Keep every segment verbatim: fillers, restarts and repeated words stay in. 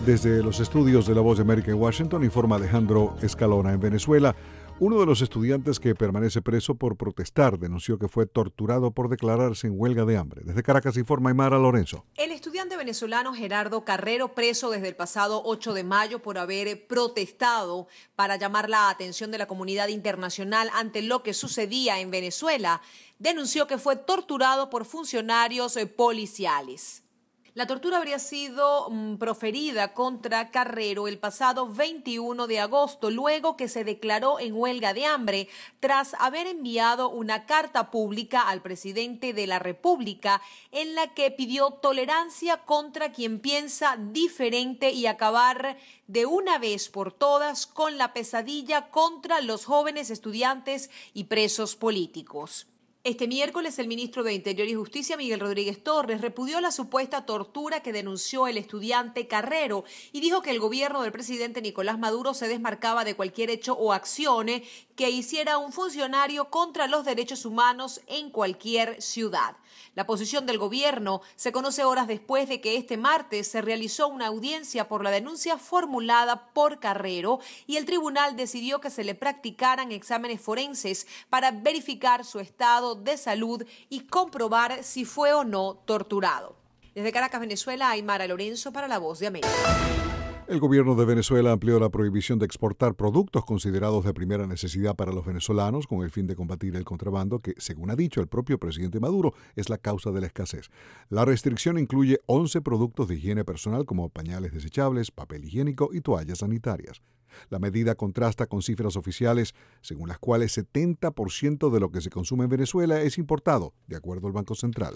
Desde los estudios de La Voz de América en Washington, informa Alejandro Escalona. En Venezuela, uno de los estudiantes que permanece preso por protestar denunció que fue torturado por declararse en huelga de hambre. Desde Caracas informa Aymara Lorenzo. El estudiante venezolano Gerardo Carrero, preso desde el pasado ocho de mayo por haber protestado para llamar la atención de la comunidad internacional ante lo que sucedía en Venezuela, denunció que fue torturado por funcionarios policiales. La tortura habría sido mm, proferida contra Carrero el pasado veintiuno de agosto, luego que se declaró en huelga de hambre tras haber enviado una carta pública al presidente de la República en la que pidió tolerancia contra quien piensa diferente y acabar de una vez por todas con la pesadilla contra los jóvenes estudiantes y presos políticos. Este miércoles, el ministro de Interior y Justicia, Miguel Rodríguez Torres, repudió la supuesta tortura que denunció el estudiante Carrero y dijo que el gobierno del presidente Nicolás Maduro se desmarcaba de cualquier hecho o acción que hiciera un funcionario contra los derechos humanos en cualquier ciudad. La posición del gobierno se conoce horas después de que este martes se realizó una audiencia por la denuncia formulada por Carrero y el tribunal decidió que se le practicaran exámenes forenses para verificar su estado de salud y comprobar si fue o no torturado. Desde Caracas, Venezuela, Aymara Lorenzo para La Voz de América. El gobierno de Venezuela amplió la prohibición de exportar productos considerados de primera necesidad para los venezolanos con el fin de combatir el contrabando que, según ha dicho el propio presidente Maduro, es la causa de la escasez. La restricción incluye once productos de higiene personal como pañales desechables, papel higiénico y toallas sanitarias. La medida contrasta con cifras oficiales, según las cuales setenta por ciento de lo que se consume en Venezuela es importado, de acuerdo al Banco Central.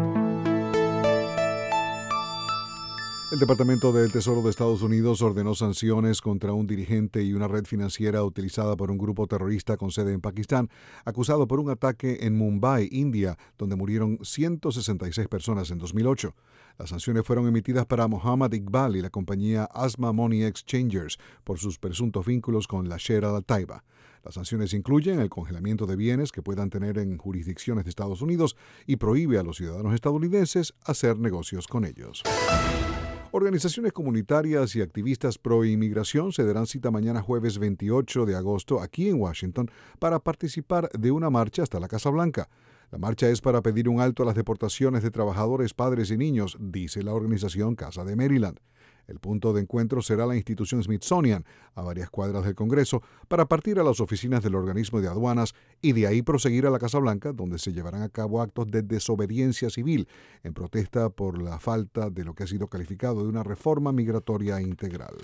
El Departamento del Tesoro de Estados Unidos ordenó sanciones contra un dirigente y una red financiera utilizada por un grupo terrorista con sede en Pakistán, acusado por un ataque en Mumbai, India, donde murieron ciento sesenta y seis personas en dos mil ocho. Las sanciones fueron emitidas para Mohammad Iqbal y la compañía Asma Money Exchangers por sus presuntos vínculos con la Shera al-Taiba. Las sanciones incluyen el congelamiento de bienes que puedan tener en jurisdicciones de Estados Unidos y prohíbe a los ciudadanos estadounidenses hacer negocios con ellos. Organizaciones comunitarias y activistas pro-inmigración se darán cita mañana jueves veintiocho de agosto aquí en Washington para participar de una marcha hasta la Casa Blanca. La marcha es para pedir un alto a las deportaciones de trabajadores, padres y niños, dice la organización Casa de Maryland. El punto de encuentro será la institución Smithsonian, a varias cuadras del Congreso, para partir a las oficinas del organismo de aduanas y de ahí proseguir a la Casa Blanca, donde se llevarán a cabo actos de desobediencia civil en protesta por la falta de lo que ha sido calificado de una reforma migratoria integral.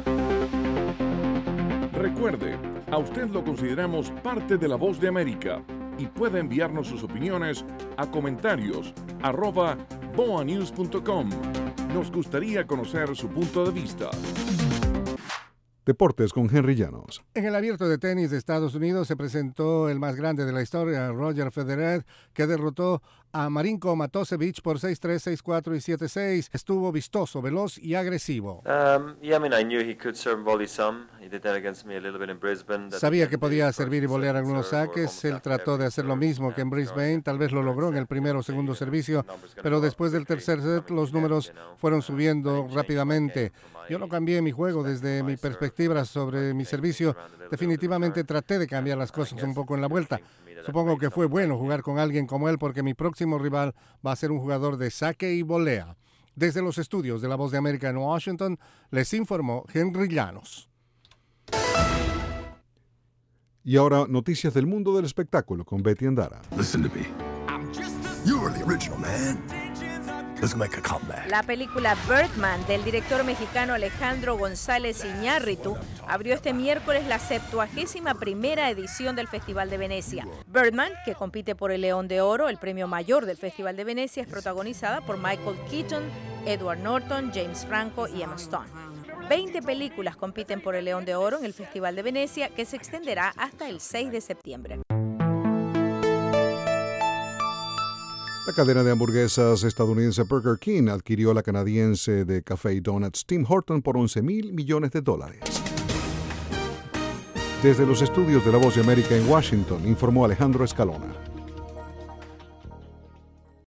Recuerde, a usted lo consideramos parte de La Voz de América y puede enviarnos sus opiniones a comentarios arroba boa news punto com. Nos gustaría conocer su punto de vista. Deportes con Henry Llanos. En el Abierto de Tenis de Estados Unidos se presentó el más grande de la historia, Roger Federer, que derrotó a Marinko Matosevic por seis tres, seis cuatro y siete seis. Estuvo vistoso, veloz y agresivo. Um, yeah, I mean, I knew he could serve and volley some. He did that against me a little bit in Brisbane. Sabía que podía servir y volear algunos saques. Él trató de hacer lo mismo que en Brisbane. Tal vez lo logró en el primero o segundo servicio, pero después del tercer set los números fueron subiendo rápidamente. Yo no cambié mi juego desde mi perspectiva sobre mi servicio. Definitivamente traté de cambiar las cosas un poco en la vuelta. Supongo que fue bueno jugar con alguien como él porque mi próximo rival va a ser un jugador de saque y volea. Desde los estudios de La Voz de América en Washington, les informó Henry Llanos. Y ahora, noticias del mundo del espectáculo con Betty Andara. Listen to me. You are the original, man. Let's make a comeback. La película Birdman del director mexicano Alejandro González Iñárritu abrió este miércoles la septuagésima primera edición del Festival de Venecia. Birdman, que compite por el León de Oro, el premio mayor del Festival de Venecia, es protagonizada por Michael Keaton, Edward Norton, James Franco y Emma Stone. veinte películas compiten por el León de Oro en el Festival de Venecia, que se extenderá hasta el seis de septiembre. La cadena de hamburguesas estadounidense Burger King adquirió la canadiense de café y donuts Tim Hortons por once mil millones de dólares. Desde los estudios de La Voz de América en Washington, informó Alejandro Escalona.